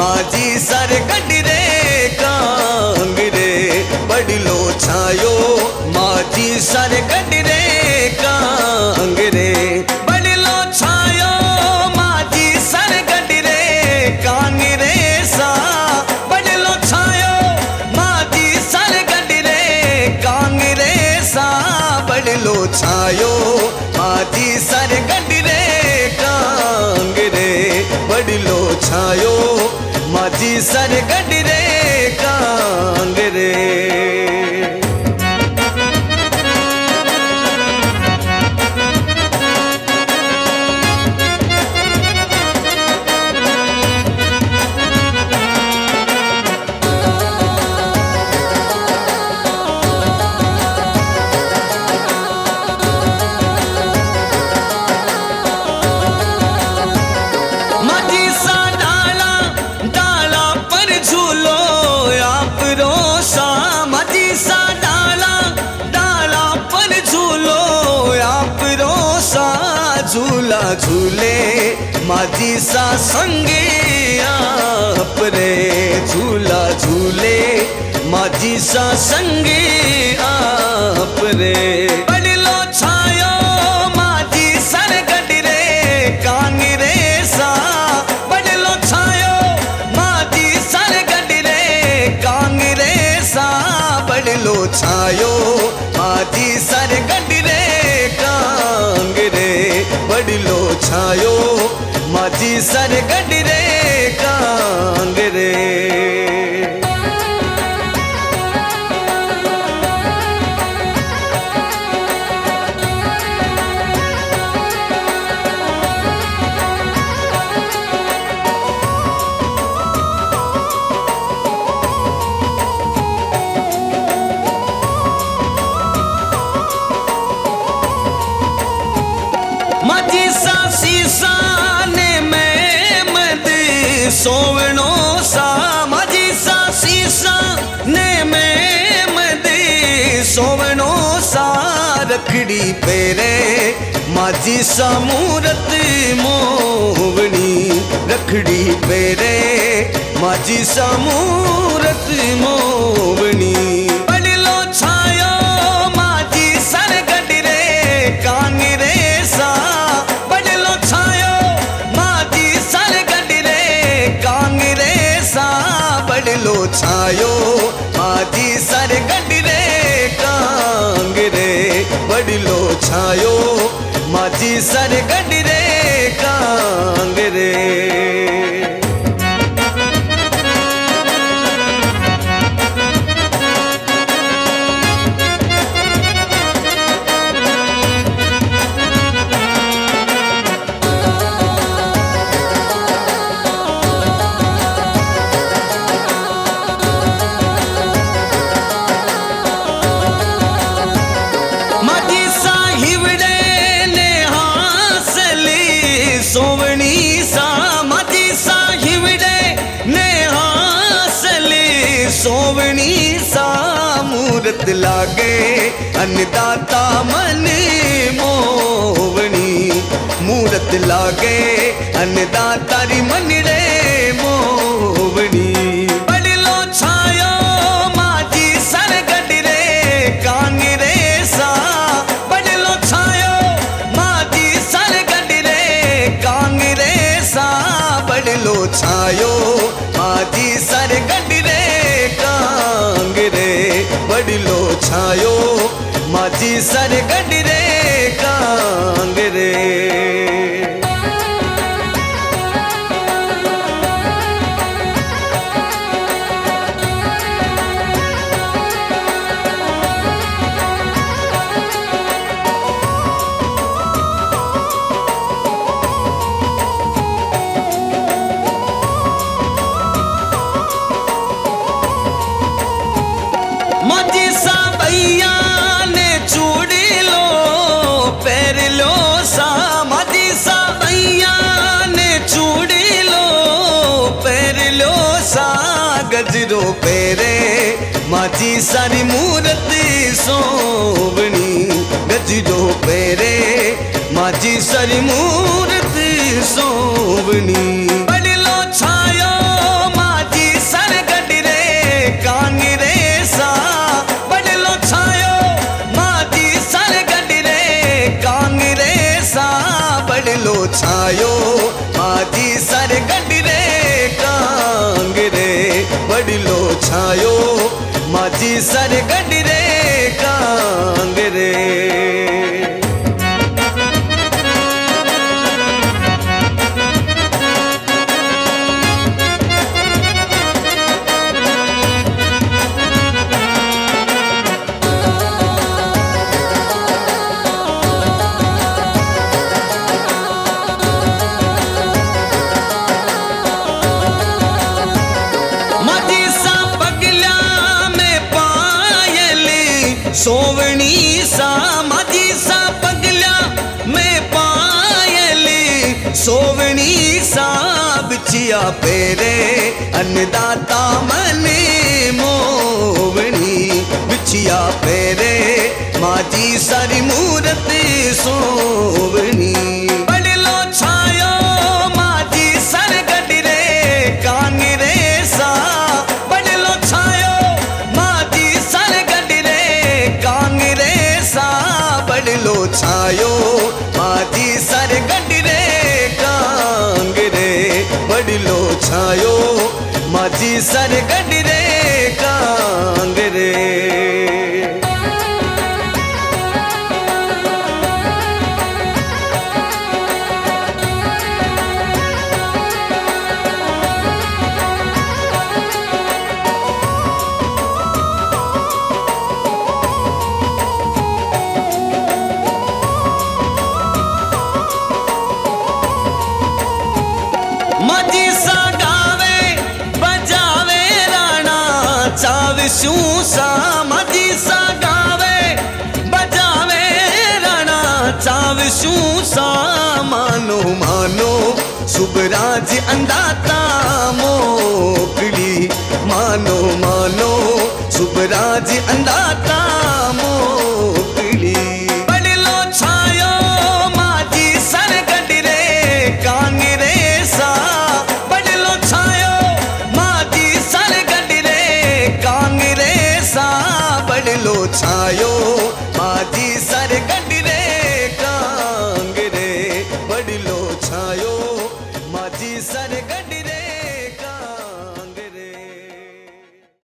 माझी सर गडरे कांगरे बडलो छायो माझी सर गडरे कांगरे बडलो छायो माझी सर गडरे कांगरे सा बडलो छायो माझी सर गडरे कांगरे सा बडलो छायो माझी सर गडरे कांगरे बडलो छायो माझी सर गडरे कांगरे झूला झूले माझी सा संगे आप रे झूला झूले माझी सा संगे आप रे बडलो छायो माझी सर गडरे कांगरे सा बडलो छायो माझी सर गडरे कांगरे सा बडलो छायो माझी सर गडरे कांगरे बडलो छायो माझी सर गडरे कांगरे माझी सा सीसा ने मैं मद सोवनो सा माझी सा सीसा ने मैं मद सोवनो सा रखड़ी पेरे माझी सा मूरत मोवनी रखड़ी पेरे माझी सा मूरत मोवनी बडलो छायो माझी सर गडरे कांगरे सा बडलो छायो माझी सर गडरे कांगरे सा बडलो छायो माझी सर गडरे कांगरे बडलो छायो माझी सर गडरे कांगरे सोवनी सा माझी सा हिवड़े ने हासले सोवनी सा मूरत लागे अन्नदाता मन मोवनी मूरत लागे अन्नदाता री मनड़े मोवनी बडलो छायो माझी सर गडरे कांगरे सा बडलो छायो माझी सर गडरे कांगरे सा बडलो छायो माझी सर गडरे कांगरे बडलो छायो माझी सर गडरे कांगरे माझी सा भैया ने चूड़ी लो पैर लो सा माझी सा भैया ने चूड़ी लो पैर लो सा गजरो पेरे माझी सारी मूरत सोवनी गजरो पेरे माझी सारी मूरत सोवनी बडलो छायो छायो माझी सर गडरे कांगरे वडिलो छायो माझी सर गडरे कांगरे सोवणी सा माझी सा पगल्या में पायली सोवणी सा बिछिया पेरे अन्नदाता मने मोवणी बिछिया पेरे माझी सारी मूरत सोवणी बड़लो छायो माझी सर गडरे कांगरे सा बड़लो छायो माझी सर गडरे कांगरे सा बड़लो छायो माझी सर गडरे कांगरे बड़लो छायो माझी सर गडरे कांगरे माझी सा गावे बजावे राणा चाविशू सा माझी सा गावे बजावे राणा चाविशू सा मानो मानो सुबराज अंदाता मोकली मानो मानो सुबराज अंदाता मोकली बड़लो छायो माझी सर गडरे कांगरे सा बड़लो छायो माझी सर गडरे कांगरे सा बड़लो छायो माझी सर गडरे कांगरे बड़लो छायो माझी सर गडरे